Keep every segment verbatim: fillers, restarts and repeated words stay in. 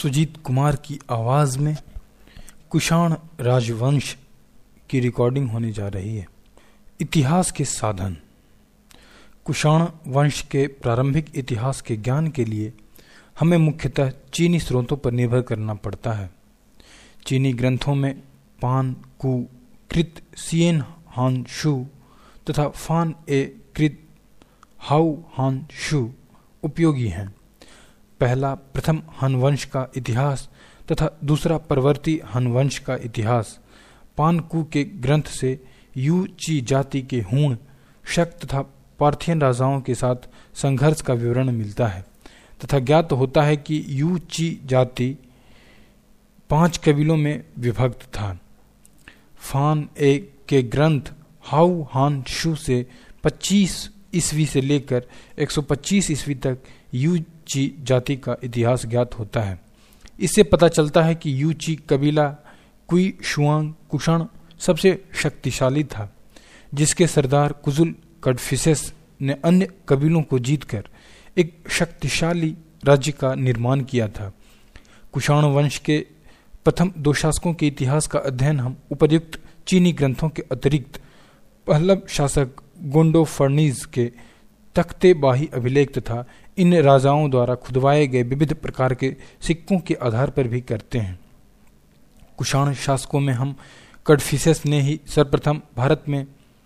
सुजीत कुमार की आवाज़ में कुषाण राजवंश की रिकॉर्डिंग होने जा रही है। इतिहास के साधन। कुषाण वंश के प्रारंभिक इतिहास के ज्ञान के लिए हमें मुख्यतः चीनी स्रोतों पर निर्भर करना पड़ता है। चीनी ग्रंथों में पान कु कृत सिएन हान शु तथा फान ए कृत हाउ हान शु उपयोगी हैं। पहला प्रथम हन वंश का इतिहास तथा दूसरा परवर्ती हन वंश का इतिहास पानकू के ग्रंथ से यू ची जाति के हूण शक तथा पार्थियन राजाओं के साथ संघर्ष का विवरण मिलता है तथा ज्ञात होता है कि यू ची जाति पांच कबीलों में विभक्त था। फान ए के ग्रंथ हाउ हान शु से पच्चीस ईस्वी से लेकर एक सौ पच्चीस ईस्वी तक यू ची जाति का इतिहास ज्ञात होता है। इससे पता चलता है कि यू ची कबीला कुई शुआंग कुषाण सबसे शक्तिशाली था, जिसके सरदार कुजुल कडफिसेस ने अन्य कबीलों को जीतकर एक शक्तिशाली राज्य का निर्माण किया था। कुषाण वंश के प्रथम दो शासकों के इतिहास का अध्ययन हम उपर्युक्त चीनी ग्रंथों के अतिरिक्त पहलव शासक गोंडो फर्नीज के तख्ते बाही अभिलेख तथा इन राजाओं द्वारा खुदवाए गए विविध प्रकार के सिक्कों के आधार पर भी करते हैं। कुषाण शासकों में हम कडफिसेस ने ही सर्वप्रथम भारत में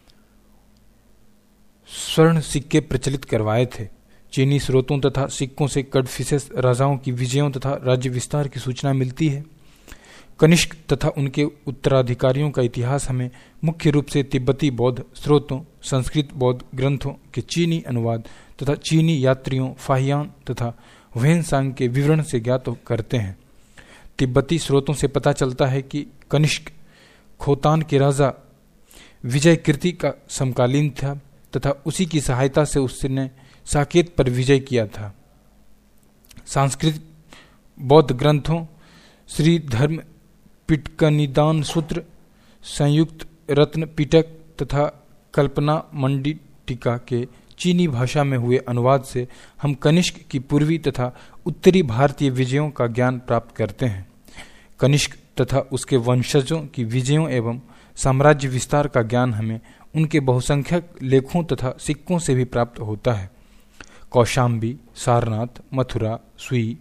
स्वर्ण सिक्के प्रचलित करवाए थे। चीनी स्रोतों तथा सिक्कों से कडफिसेस राजाओं की विजयों तथा राज्य विस्तार की सूचना मिलती है। कनिष्क तथा उनके उत्तराधिकारियों का इतिहास हमें मुख्य रूप से तिब्बती बौद्ध स्रोतों, संस्कृत बौद्ध ग्रंथों के चीनी अनुवाद तथा चीनी यात्रियों फाहियान तथा वेनसांग के विवरण से ज्ञात करते हैं। तिब्बती स्रोतों से पता चलता है कि कनिष्क खोतान के राजा विजय कीर्ति का समकालीन था तथा उसी की सहायता से उसने साकेत पर विजय किया था। संस्कृत बौद्ध ग्रंथों श्री धर्म पिटकनिदान सूत्र, संयुक्त रत्न पिटक तथा कल्पना मंडी टीका के चीनी भाषा में हुए अनुवाद से हम कनिष्क की पूर्वी तथा उत्तरी भारतीय विजयों का ज्ञान प्राप्त करते हैं। कनिष्क तथा उसके वंशजों की विजयों एवं साम्राज्य विस्तार का ज्ञान हमें उनके बहुसंख्यक लेखों तथा सिक्कों से भी प्राप्त होता है। कौशाम्बी, सारनाथ, मथुरा, सुई,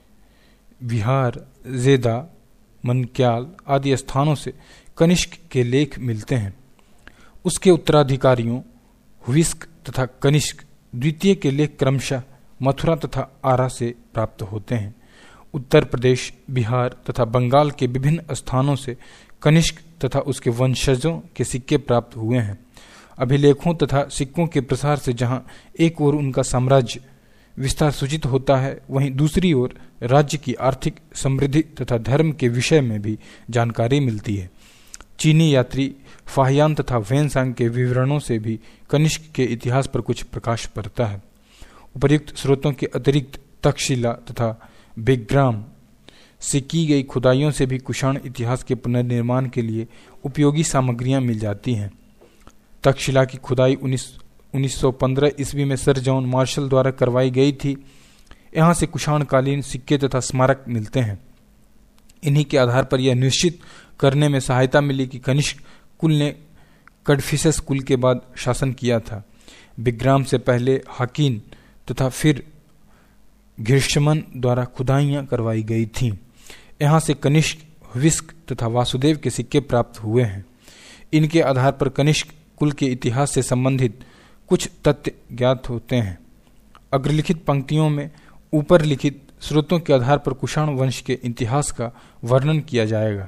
बिहार, जेदा, मनक्याल आदि स्थानों से कनिष्क के लेख मिलते हैं। उसके उत्तराधिकारियों हुविस्क तथा कनिष्क द्वितीय के लेख क्रमशः मथुरा तथा आरा से प्राप्त होते हैं। उत्तर प्रदेश, बिहार तथा बंगाल के विभिन्न स्थानों से कनिष्क तथा उसके वंशजों के सिक्के प्राप्त हुए हैं। अभिलेखों तथा सिक्कों के प्रसार से जहां एक ओर उनका साम्राज्य विस्तार सूचित होता है, वहीं दूसरी ओर राज्य की आर्थिक समृद्धि तथा धर्म के विषय में भी जानकारी मिलती है। चीनी यात्री फाहियान तथा वेनसांग के विवरणों से भी कनिष्क के इतिहास पर कुछ प्रकाश पड़ता है। उपर्युक्त स्रोतों के अतिरिक्त तक्षशिला तथा बेग्राम से की गई खुदाइयों से भी कुषाण इतिहास के पुनर्निर्माण के लिए उपयोगी सामग्रियां मिल जाती हैं। तक्षशिला की खुदाई उन्नीस सौ पंद्रह ईस्वी में सर जॉन मार्शल द्वारा करवाई गई थी। यहाँ से कुषाण कालीन सिक्के तथा स्मारक मिलते हैं। इन्हीं के आधार पर यह निश्चित करने में सहायता मिली कि कनिष्क कुल ने कडफिसेस कुल के बाद शासन किया था। बिग्राम से पहले हाकिन तथा फिर घिर्षमन द्वारा खुदाइयां करवाई गई थीं। यहाँ से कनिष्क, हुविस्क तथा वासुदेव के सिक्के प्राप्त हुए हैं। इनके आधार पर कनिष्क कुल के इतिहास से संबंधित कुछ तथ्य ज्ञात होते हैं। अग्रलिखित पंक्तियों में ऊपर लिखित स्रोतों के आधार पर कुषाण वंश के इतिहास का वर्णन किया जाएगा।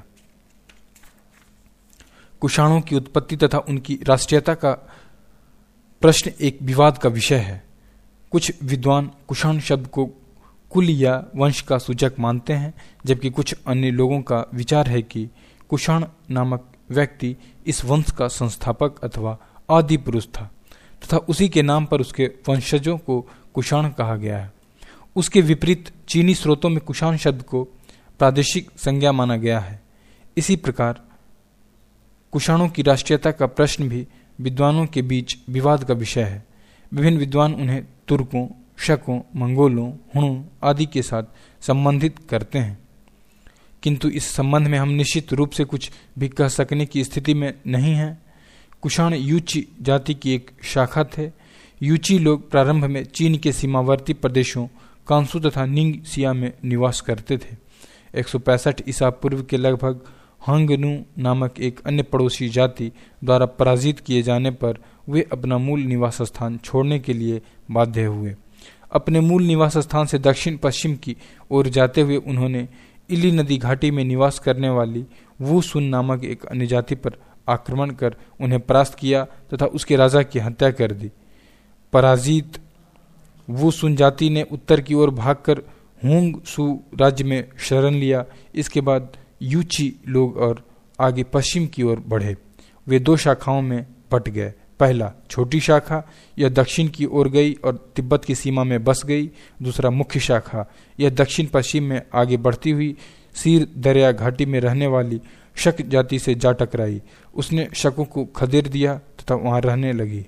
कुषाणों की उत्पत्ति तथा उनकी राष्ट्रीयता का प्रश्न एक विवाद का विषय है। कुछ विद्वान कुषाण शब्द को कुल या वंश का सूचक मानते हैं, जबकि कुछ अन्य लोगों का विचार है कि कुषाण नामक व्यक्ति इस वंश का संस्थापक अथवा आदि पुरुष था तथा उसी के नाम पर उसके वंशजों को कुषाण कहा गया है। उसके विपरीत चीनी स्रोतों में कुषाण शब्द को प्रादेशिक संज्ञा माना गया है। इसी प्रकार कुषाणों की राष्ट्रीयता का प्रश्न भी विद्वानों के बीच विवाद का विषय है। विभिन्न विद्वान उन्हें तुर्कों, शकों, मंगोलों, हुणों आदि के साथ संबंधित करते हैं, किंतु इस संबंध में हम निश्चित रूप से कुछ भी कह सकने की स्थिति में नहीं हैं। कुषाण यूची जाति की एक शाखा थे। यूची लोग प्रारंभ में चीन के सीमावर्ती प्रदेशों कांसू तथा निंगसिया में निवास करते थे। एक सौ पैंसठ ईसा पूर्व के लगभग हांगनू नामक एक अन्य पड़ोसी जाति द्वारा पराजित किए जाने पर वे अपना मूल निवास स्थान छोड़ने के लिए बाध्य हुए। अपने मूल निवास स्थान से दक्षिण पश्चिम की ओर जाते हुए उन्होंने इली नदी घाटी में निवास करने वाली वू सुन नामक एक अन्य जाति पर आक्रमण कर उन्हें परास्त किया तथा उसके राजा की हत्या कर दी। पराजित वू सुन जाति ने उत्तर की ओर भागकर हुंग सू राज्य में शरण लिया। इसके बाद यूची लोग और आगे पश्चिम की ओर बढ़े। वे दो शाखाओं में बट गए। पहला, छोटी शाखा, यह दक्षिण की ओर गई और तिब्बत की सीमा में बस गई। दूसरा, मुख्य शाखा, यह दक्षिण पश्चिम में आगे बढ़ती हुई सीर दरिया घाटी में रहने वाली शक जाति से जा टकराई। उसने शकों को खदेड़ दिया तथा वहां रहने लगी।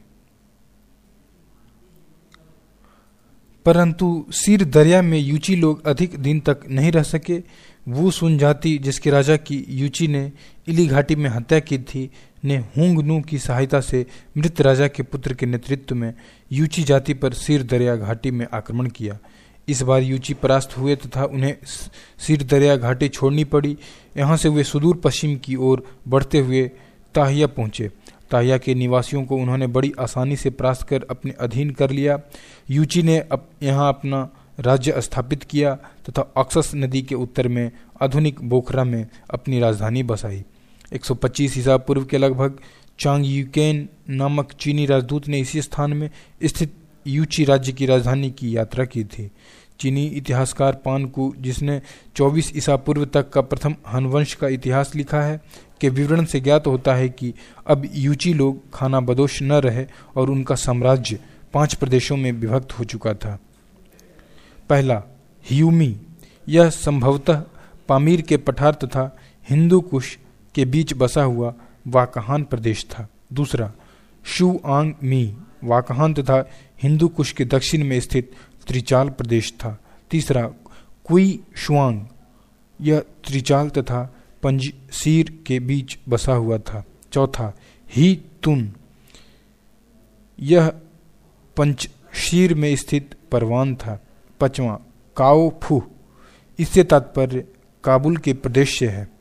परंतु सीर दरिया में यूची लोग अधिक दिन तक नहीं रह सके। वू सुन जाति, जिसके राजा की यूची ने इली घाटी में हत्या की थी, ने हुंगनू की सहायता से मृत राजा के पुत्र के नेतृत्व में यूची जाति पर सीर दरिया घाटी में आक्रमण किया। इस बार यूची परास्त हुए तथा उन्हें सीर दरिया घाटी छोड़नी पड़ी। यहाँ से वे सुदूर पश्चिम की ओर बढ़ते हुए ताहिया पहुंचे। ताहिया के निवासियों को उन्होंने बड़ी आसानी से परास्त कर अपने अधीन कर लिया। यूची ने अप, यहाँ अपना राज्य स्थापित किया तथा ऑक्सस नदी के उत्तर में आधुनिक बोखरा में अपनी राजधानी बसाई। एक सौ पच्चीस ईसा पूर्व के लगभग चांग यूकेन नामक चीनी राजदूत ने इसी स्थान में स्थित यूची राज्य की राजधानी की यात्रा की थी। चीनी इतिहासकार पानकू, जिसने चौबीस ईसा पूर्व तक का प्रथम हन वंश का इतिहास लिखा है, के विवरण से ज्ञात होता है कि अब यूची लोग खाना बदोश न रहे और उनका साम्राज्य पांच प्रदेशों में विभक्त हो चुका था। पहला, ह्यूमी, यह संभवतः पामीर के पठार तथा हिंदू कुश के बीच बसा हुआ वाकहान प्रदेश था। दूसरा, शुआंग मी, वाकहान तथा हिंदू कुश के दक्षिण में स्थित त्रिचाल प्रदेश था। तीसरा, कुई शुआंग, यह त्रिचाल तथा पंजसीर के बीच बसा हुआ था। चौथा, ही तुन, यह पंचशीर में स्थित परवान था। पांचवा, काओ फू, इससे तात्पर्य काबुल के प्रदेश से है।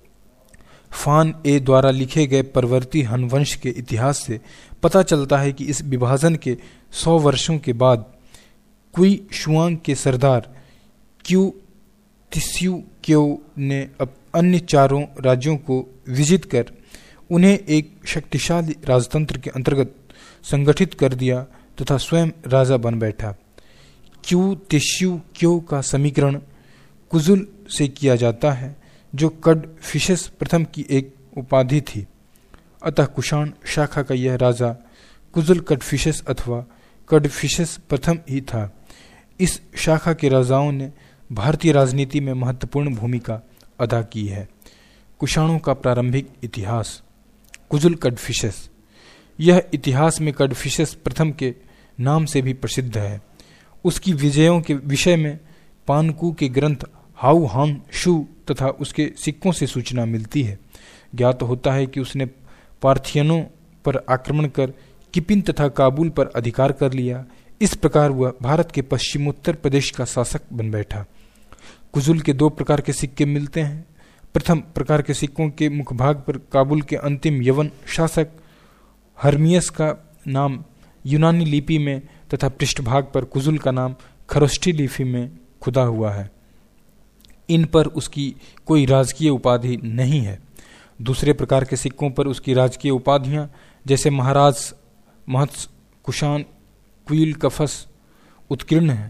फान ए द्वारा लिखे गए परवर्ती हनवंश के इतिहास से पता चलता है कि इस विभाजन के सौ वर्षों के बाद कुई शुआंग के सरदार क्यू तिस्यू क्यो ने अब अन्य चारों राज्यों को विजित कर उन्हें एक शक्तिशाली राजतंत्र के अंतर्गत संगठित कर दिया तथा स्वयं राजा बन बैठा। क्यू तिस्यू क्यो का समीकरण कुजुल से किया जाता है, जो कड़फिसेस प्रथम की एक उपाधि थी। अतः कुषाण शाखा का यह राजा कुजुल कड़फिसेस अथवा कड़फिसेस प्रथम ही था। इस शाखा के राजाओं ने भारतीय राजनीति में महत्वपूर्ण भूमिका अदा की है। कुषाणों का प्रारंभिक इतिहास। कुजुल कड़फिसेस, यह इतिहास में कड़फिसेस प्रथम के नाम से भी प्रसिद्ध है। उसकी विजयों के विषय में पानकू के ग्रंथ हाउ हांग शू तथा उसके सिक्कों से सूचना मिलती है। ज्ञात होता है कि उसने पार्थियनों पर आक्रमण कर किपिन तथा काबुल पर अधिकार कर लिया। इस प्रकार वह भारत के पश्चिमोत्तर प्रदेश का शासक बन बैठा। कुजुल के दो प्रकार के सिक्के मिलते हैं। प्रथम प्रकार के सिक्कों के मुखभाग पर काबुल के अंतिम यवन शासक हर्मियस का नाम यूनानी लिपि में तथा पृष्ठभाग पर कुजुल का नाम खरोष्ठी लिपि में खुदा हुआ है। इन पर उसकी कोई राजकीय उपाधि नहीं है। दूसरे प्रकार के सिक्कों पर उसकी राजकीय उपाधियां जैसे महाराज, महत्स, कुषाण, क्वील, कफस उत्कीर्ण है।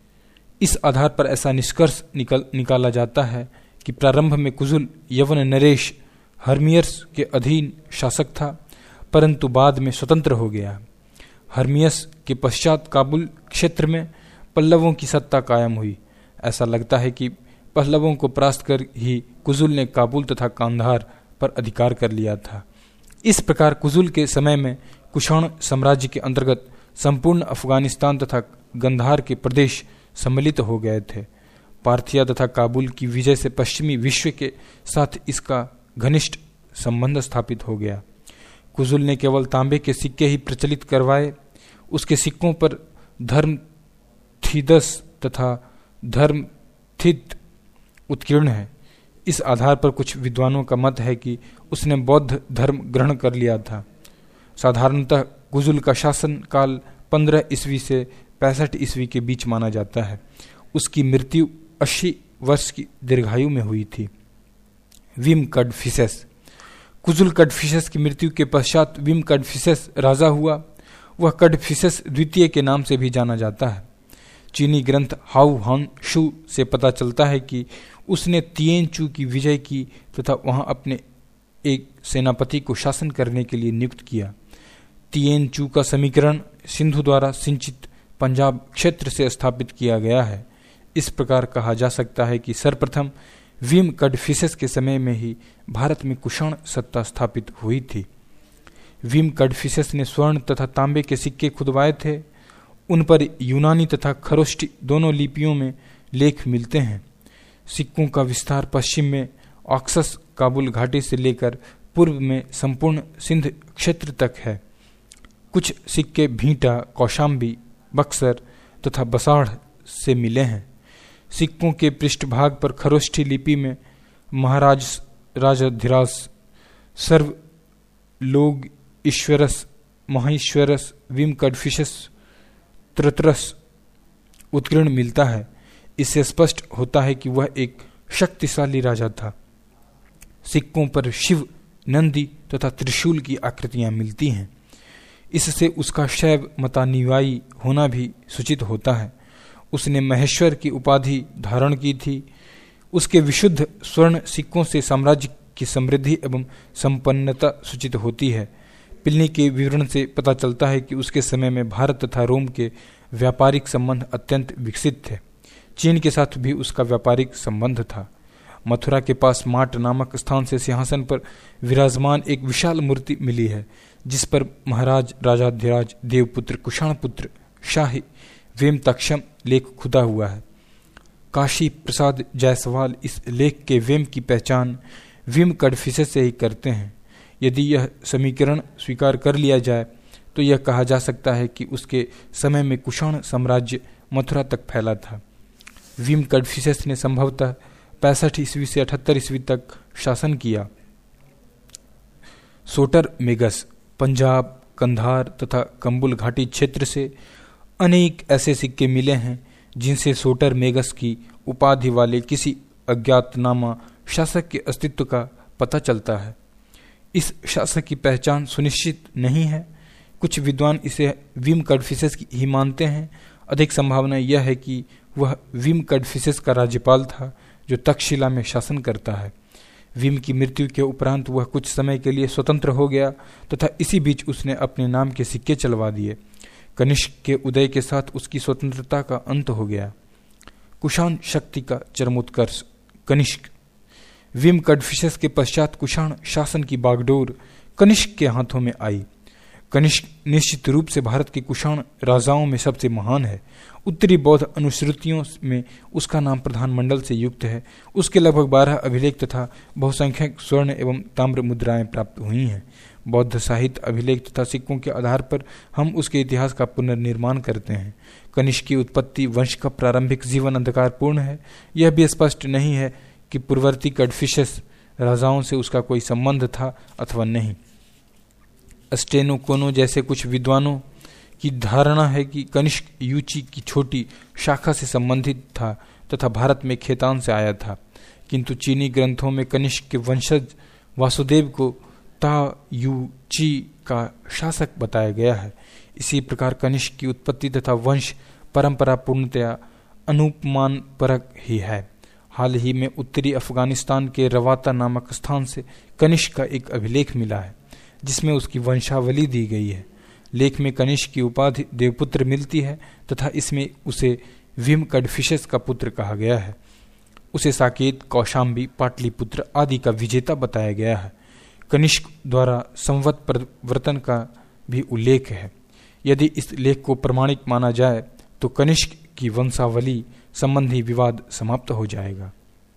इस आधार पर ऐसा निष्कर्ष निकल निकाला जाता है कि प्रारंभ में कुजुल यवन नरेश हर्मियस के अधीन शासक था, परंतु बाद में स्वतंत्र हो गया। हर्मियस के पश्चात काबुल क्षेत्र में पल्लवों की सत्ता कायम हुई। ऐसा लगता है कि पल्लवों को परास्त कर ही कुजुल ने काबुल तथा कांधार पर अधिकार कर लिया था। इस प्रकार कुजुल के समय में कुषाण साम्राज्य के अंतर्गत संपूर्ण अफगानिस्तान तथा गंधार के प्रदेश सम्मिलित हो गए थे। पार्थिया तथा काबुल की विजय से पश्चिमी विश्व के साथ इसका घनिष्ठ संबंध स्थापित हो गया। कुजुल ने केवल तांबे के सिक्के ही प्रचलित करवाए। उसके सिक्कों पर धर्म थीदस तथा धर्म थित उत्कीर्ण है। इस आधार पर कुछ विद्वानों का मत है कि उसने बौद्ध धर्म ग्रहण कर लिया था। साधारणतः कुजुल का शासन काल पंद्रह ईस्वी से पैंसठ ईस्वी के बीच माना जाता है। उसकी मृत्यु अस्सी वर्ष की दीर्घायु में हुई थी। विम कडफिसेस। कुजुल कडफिसेस की मृत्यु के पश्चात विम कडफिसेस राजा हुआ। वह कडफिसेस द्वितीय के नाम से भी जाना जाता है। चीनी ग्रंथ हाउ हान शू से पता चलता है कि उसने तिएन चू की विजय की तथा वहां अपने एक सेनापति को शासन करने के लिए नियुक्त किया। तिएन चू का समीकरण सिंधु द्वारा सिंचित पंजाब क्षेत्र से स्थापित किया गया है। इस प्रकार कहा जा सकता है कि सर्वप्रथम विम कडफिसेस के समय में ही भारत में कुषाण सत्ता स्थापित हुई थी। विम कडफिसेस ने स्वर्ण तथा तांबे के सिक्के खुदवाए थे। उन पर यूनानी तथा खरोष्टी दोनों लिपियों में लेख मिलते हैं। सिक्कों का विस्तार पश्चिम में ऑक्सस काबुल घाटी से लेकर पूर्व में संपूर्ण सिंध क्षेत्र तक है। कुछ सिक्के भीटा, कौशाम्बी, बक्सर तथा बसाढ़ से मिले हैं। सिक्कों के पृष्ठभाग पर खरोष्ठी लिपि में महाराज राजाधिराज सर्व लोग ईश्वरस महेश्वरस विम कडफिसेस त्रत्रस उत्कीर्ण मिलता है। इससे स्पष्ट होता है कि वह एक शक्तिशाली राजा था। सिक्कों पर शिव, नंदी तथा त्रिशूल की आकृतियां मिलती हैं। इससे उसका शैव मतानुयायी होना भी सूचित होता है। उसने महेश्वर की उपाधि धारण की थी। उसके विशुद्ध स्वर्ण सिक्कों से साम्राज्य की समृद्धि एवं संपन्नता सूचित होती है। प्लिनी के विवरण से पता चलता है कि उसके समय में भारत तथा रोम के व्यापारिक संबंध अत्यंत विकसित थे। चीन के साथ भी उसका व्यापारिक संबंध था। मथुरा के पास माट नामक स्थान से सिंहासन पर विराजमान एक विशाल मूर्ति मिली है, जिस पर महाराज राजाधिराज देवपुत्र कुषाणपुत्र शाही वेम तक्षम लेख खुदा हुआ है। काशी प्रसाद जायसवाल इस लेख के वेम की पहचान विम कडफिसेस से ही करते हैं। यदि यह समीकरण स्वीकार कर लिया जाए तो यह कहा जा सकता है कि उसके समय में कुषाण साम्राज्य मथुरा तक फैला था। विम कडफिसेस ने संभवतः पैंसठ ईस्वी से अठहत्तर ईस्वी तक शासन किया। सोटर मेगस पंजाब, कंधार तथा कंबुल घाटी क्षेत्र से अनेक ऐसे सिक्के मिले हैं जिनसे सोटर मेगस की उपाधि वाले किसी अज्ञातनामा शासक के अस्तित्व का पता चलता है। इस शासक की पहचान सुनिश्चित नहीं है। कुछ विद्वान इसे विम कडफिसेस ही मानते हैं। अधिक संभावना यह है कि वह विम कडफिसेस का राज्यपाल था जो तक्षशिला में शासन करता है। विम की मृत्यु के उपरांत वह कुछ समय के लिए स्वतंत्र हो गया तथा इसी बीच उसने अपने नाम के सिक्के चलवा दिए। कनिष्क के उदय के साथ उसकी स्वतंत्रता का अंत हो गया। कुषाण शक्ति का चरमोत्कर्ष। कनिष्क। विम कडफिसेस के पश्चात कुषाण शासन की बागडोर कनिष्क के हाथों में आई। कनिष्क निश्चित रूप से भारत के कुषाण राजाओं में सबसे महान है। उत्तरी बौद्ध अनुश्रुतियों में उसका नाम प्रधानमंडल से युक्त है। उसके लगभग बारह अभिलेख तथा बहुसंख्यक स्वर्ण एवं ताम्र मुद्राएं प्राप्त हुई हैं। बौद्ध साहित्य, अभिलेख तथा सिक्कों के आधार पर हम उसके इतिहास का पुनर्निर्माण करते हैं। कनिष्क की उत्पत्ति, वंश का प्रारंभिक जीवन अंधकारपूर्ण है। यह भी स्पष्ट नहीं है कि पूर्ववर्ती कडफिसेस राजाओं से उसका कोई संबंध था अथवा नहीं। स्टेनो कोनो जैसे कुछ विद्वानों की धारणा है कि कनिष्क यूची की छोटी शाखा से संबंधित था तथा भारत में खेतान से आया था, किंतु चीनी ग्रंथों में कनिष्क के वंशज वासुदेव को ता यू ची का शासक बताया गया है। इसी प्रकार कनिष्क की उत्पत्ति तथा वंश परंपरा पूर्णतया अनुपमान परक ही है। हाल ही में उत्तरी अफगानिस्तान के रवाता नामक स्थान से कनिष्क का एक अभिलेख मिला है जिसमें उसकी वंशावली दी गई है। लेख में कनिष्क की उपाधि देवपुत्र मिलती है तथा इसमें उसे विम कडफिसेस का पुत्र कहा गया है। उसे साकेत, कौशाम्बी, पाटलिपुत्र आदि का विजेता बताया गया है। कनिष्क द्वारा संवत परिवर्तन का भी उल्लेख है। यदि इस लेख को प्रमाणिक माना जाए तो कनिष्क की वंशावली संबंधी विवाद समाप्त हो जाएगा।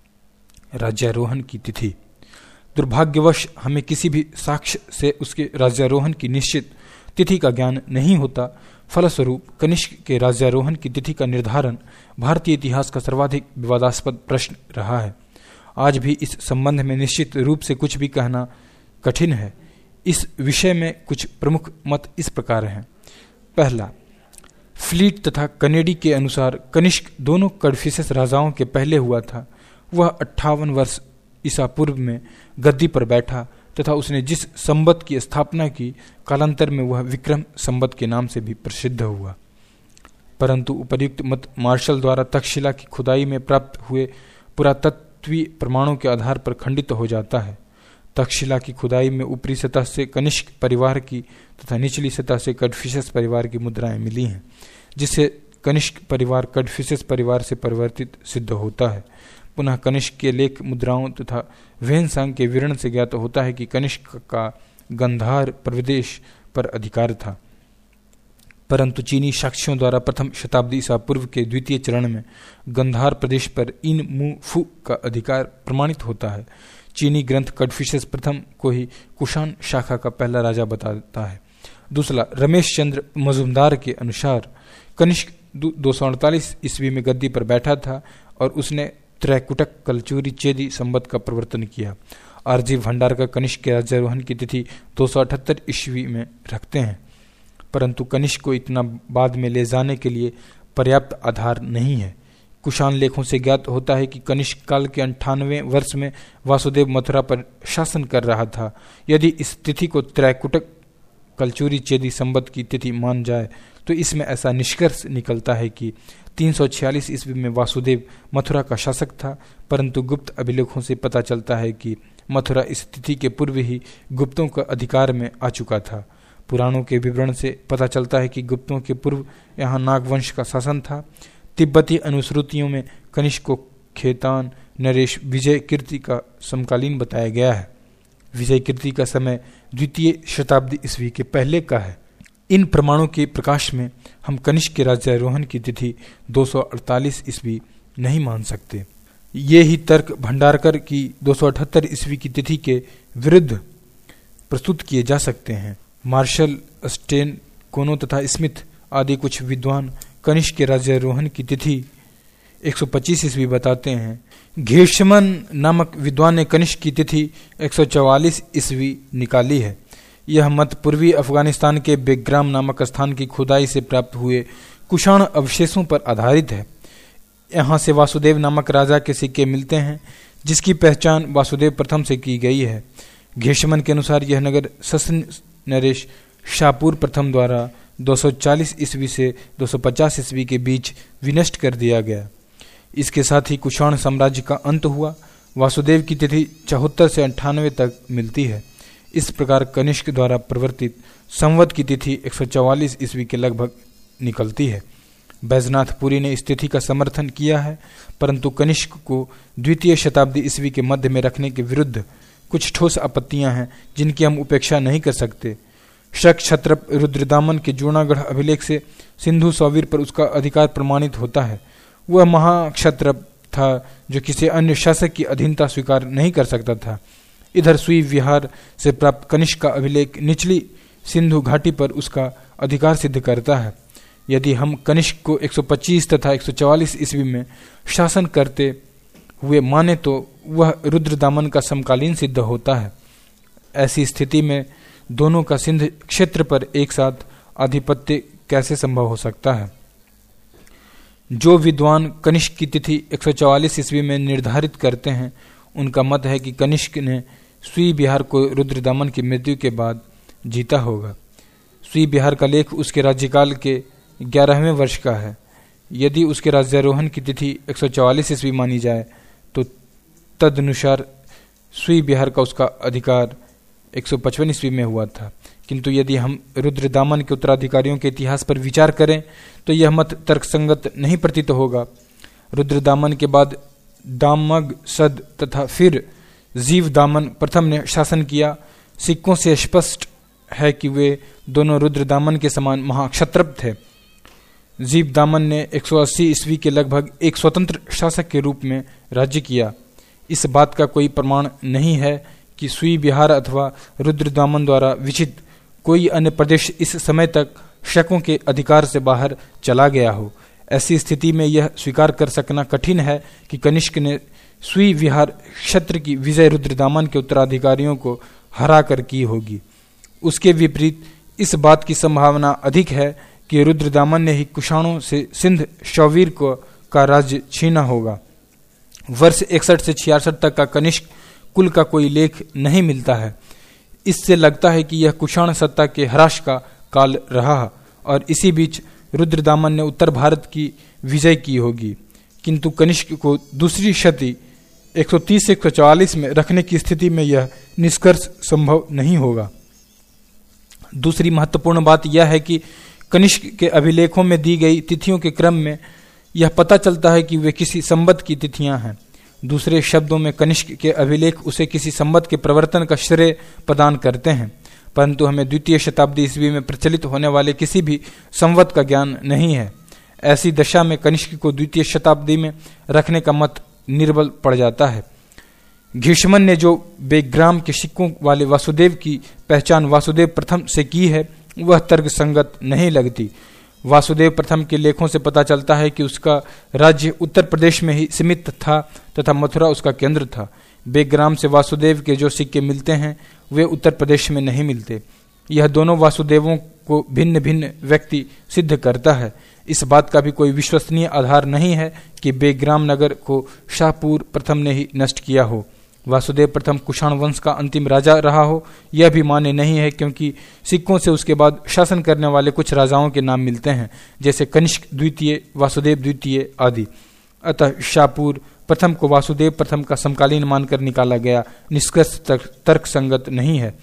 राज्यारोहण की तिथि। दुर्भाग्यवश हमें किसी भी साक्ष्य से उसके राज्यारोहण की निश्चित तिथि का ज्ञान नहीं होता। फलस्वरूप कनिष्क के राज्यारोहण की तिथि का निर्धारण भारतीय इतिहास का सर्वाधिक विवादास्पद प्रश्न रहा है। आज भी इस संबंध में निश्चित रूप से कुछ भी कहना कठिन है। इस विषय में कुछ प्रमुख मत इस प्रकार हैं। पहला, फ्लीट तथा कनेडी के अनुसार कनिष्क दोनों कड़फिसेस राजाओं के पहले हुआ था। वह अट्ठावन वर्ष ईसा पूर्व में गद्दी पर बैठा तथा उसने जिस संवत की स्थापना की, कालांतर में वह विक्रम संवत के नाम से भी प्रसिद्ध हुआ। परंतु उपर्युक्त मत मार्शल द्वारा तक्षशिला की खुदाई में प्राप्त हुए पुरातत्वीय प्रमाणों के आधार पर खंडित हो जाता है। तक्षशिला की खुदाई में ऊपरी सतह से कनिष्क परिवार की तथा निचली सतह से कड़फिसेस परिवार की मुद्राएं मिली हैं, जिससे कनिष्क परिवार कड़फिसेस परिवार से परिवर्तित सिद्ध होता है। पुनः कनिष्क के लेख मुद्राओं तथा वेहनसांग के विवरण से ज्ञात होता है कि कनिष्क का गंधार प्रदेश पर अधिकार था। परंतु चीनी साक्ष्यों द्वारा प्रथम शताब्दी ईसा पूर्व के द्वितीय चरण में गंधार प्रदेश पर इन मु फू का अधिकार प्रमाणित होता है। चीनी ग्रंथ कड़फिसेस प्रथम को ही कुषाण शाखा का पहला राजा बताता है। दूसरा, रमेश चंद्र मजुमदार के अनुसार कनिष्क दो सौ अड़तालीस ईस्वी में गद्दी पर बैठा था और उसने त्रैकुटक कलचूरी चेदी संवत का प्रवर्तन किया। आरजी भंडार का कनिष्क के राज्यारोहण की तिथि दो सौ अठहत्तर ईस्वी में रखते हैं, परंतु कनिष्क को इतना बाद में ले जाने के लिए पर्याप्त आधार नहीं है। कुषाण लेखों से ज्ञात होता है कि कनिष्क काल के अंठानवे वर्ष में वासुदेव मथुरा पर शासन कर रहा था। यदि इस तिथि को त्रैकुटक कलचूरी चेदी संवत की तिथि मान जाए तो इसमें ऐसा निष्कर्ष निकलता है कि तीन सौ छियालीस ईस्वी में वासुदेव मथुरा का शासक था, परंतु गुप्त अभिलेखों से पता चलता है कि मथुरा इस तिथि के पूर्व ही गुप्तों का अधिकार में आ चुका था। पुराणों के विवरण से पता चलता है कि गुप्तों के पूर्व यहाँ नागवंश का शासन था। तिब्बती अनुश्रुतियों में कनिष्क को खेतान, नरेश, विजय कीर्ति का समकालीन बताया गया है। विजय कीर्ति का समय द्वितीय शताब्दी ईस्वी के पहले का है। इन प्रमाणों के प्रकाश में हम कनिष्क के राज्यारोहण की तिथि दो सौ अड़तालीस ईस्वी नहीं मान सकते। ये ही तर्क भंडारकर की दो सौ अठहत्तर ईस्वी की तिथि के विरुद्ध प्रस्तुत किए जा सकते हैं। मार्शल, स्टेन, कोनो तथा स्मिथ आदि कुछ विद्वान कनिष्क के राज्यारोहण की तिथि एक सौ पच्चीस ईस्वी बताते हैं। घेशमन नामक विद्वान ने कनिष्क की तिथि एक सौ चौवालीस ईस्वी निकाली है। यह मत पूर्वी अफगानिस्तान के बेग्राम नामक स्थान की खुदाई से प्राप्त हुए कुषाण अवशेषों पर आधारित है। यहाँ से वासुदेव नामक राजा के सिक्के मिलते हैं, जिसकी पहचान वासुदेव प्रथम से की गई है। घेशमन के अनुसार यह नगर ससन नरेश शाहपुर प्रथम द्वारा दो सौ चालीस ईस्वी से दो सौ पचास ईस्वी के बीच विनष्ट कर दिया गया। इसके साथ ही कुषाण साम्राज्य का अंत हुआ। वासुदेव की तिथि चौहत्तर से अंठानवे तक मिलती है। इस प्रकार कनिष्क द्वारा प्रवर्तित संवत की तिथि एक सौ चौवालीस ईस्वी के लगभग निकलती है। बैजनाथ पुरी ने इस तिथि का समर्थन किया है, परंतु कनिष्क को द्वितीय शताब्दी ईस्वी के मध्य में रखने के विरुद्ध कुछ ठोस आपत्तियां हैं, जिनकी हम उपेक्षा नहीं कर सकते। शक क्षत्रप रुद्रदामन के जूनागढ़ अभिलेख से सिंधु सौवीर पर उसका अधिकार प्रमाणित होता है। वह महाक्षत्रप था जो किसी अन्य शासक की अधीनता स्वीकार नहीं कर सकता था। इधर सुई विहार से प्राप्त कनिष्क का अभिलेख निचली सिंधु घाटी पर उसका अधिकार सिद्ध करता है। यदि हम कनिष्क को एक सौ पच्चीस तथा एक सौ चौवालीस ईस्वी में शासन करते हुए माने तो वह रुद्रदामन का समकालीन सिद्ध होता है। ऐसी स्थिति में दोनों का सिंध क्षेत्र पर एक साथ आधिपत्य कैसे संभव हो सकता है? जो विद्वान कनिष्क की तिथि एक सौ चौवालीस ईस्वी में निर्धारित करते हैं, उनका मत है कि कनिष्क ने सुई बिहार को रुद्रदामन की मृत्यु के बाद जीता होगा। सुई बिहार का लेख उसके राज्यकाल के ग्यारहवें वर्ष का है। यदि उसके राज्यारोहण की तिथि एक सौ चौवालीस ईस्वी मानी जाए तो तदनुसार सुई बिहार का उसका अधिकार एक सौ पचपन ईस्वी में हुआ था। किंतु यदि हम रुद्रदामन के उत्तराधिकारियों के इतिहास पर विचार करें तो यह मत तर्कसंगत नहीं प्रतीत होगा। रुद्रदामन के बाद दामग सद तथा फिर जीव दामन प्रथम ने शासन किया। सिक्कों से स्पष्ट है कि वे दोनों रुद्रदामन के समान महाक्षत्रप थे। जीवदामन ने एक सौ अस्सी ईस्वी के लगभग एक स्वतंत्र शासक के रूप में राज्य किया। इस बात का कोई प्रमाण नहीं है कि सुई विहार अथवा रुद्रदामन द्वारा विचित कोई अन्य प्रदेश इस समय तक शकों के अधिकार से बाहर चला गया हो। ऐसी स्थिति में यह स्वीकार कर सकना कठिन है कि कनिष्क ने सुई विहार क्षेत्र की विजय रुद्रदामन के उत्तराधिकारियों को हरा कर की होगी। उसके विपरीत इस बात की संभावना अधिक है कि रुद्रदामन ने ही कुषाणों से सिंध शौवीर को का राज्य छीना होगा। वर्ष इकसठ से छियासठ तक का कनिष्क कुल का कोई लेख नहीं मिलता है। इससे लगता है कि यह कुषाण सत्ता के ह्रास का काल रहा और इसी बीच रुद्रदामन ने उत्तर भारत की विजय की होगी। किंतु कनिष्क को दूसरी शती एक सौ तीस से एक सौ चौवालीस में रखने की स्थिति में यह निष्कर्ष संभव नहीं होगा। दूसरी महत्वपूर्ण बात यह है कि कनिष्क के अभिलेखों में दी गई तिथियों के क्रम में यह पता चलता है कि वे किसी संवत की तिथियां हैं। दूसरे शब्दों में कनिष्क के अभिलेख उसे किसी संवत के प्रवर्तन का श्रेय प्रदान करते हैं, परंतु हमें द्वितीय शताब्दी ईस्वी में प्रचलित होने वाले किसी भी संवत का ज्ञान नहीं है। ऐसी दशा में कनिष्क को द्वितीय शताब्दी में रखने का मत निर्बल पड़ जाता है। घीष्मन ने जो बेग्राम के सिक्कों वाले वासुदेव की पहचान वासुदेव प्रथम से की है वह तर्क संगत नहीं लगती। वासुदेव प्रथम के लेखों से पता चलता है कि उसका राज्य उत्तर प्रदेश में ही सीमित था तथा मथुरा उसका केंद्र था। बेग्राम से वासुदेव के जो सिक्के मिलते हैं वे उत्तर प्रदेश में नहीं मिलते। यह दोनों वासुदेवों को भिन्न भिन्न व्यक्ति सिद्ध करता है। इस बात का भी कोई विश्वसनीय आधार नहीं है कि बेग्राम नगर को शाहपुर प्रथम ने ही नष्ट किया हो। वासुदेव प्रथम कुषाण वंश का अंतिम राजा रहा हो यह भी मान्य नहीं है, क्योंकि सिक्कों से उसके बाद शासन करने वाले कुछ राजाओं के नाम मिलते हैं, जैसे कनिष्क द्वितीय, वासुदेव द्वितीय आदि। अतः शाहपुर प्रथम को वासुदेव प्रथम का समकालीन मानकर निकाला गया निष्कर्ष तर्क, तर्क संगत नहीं है।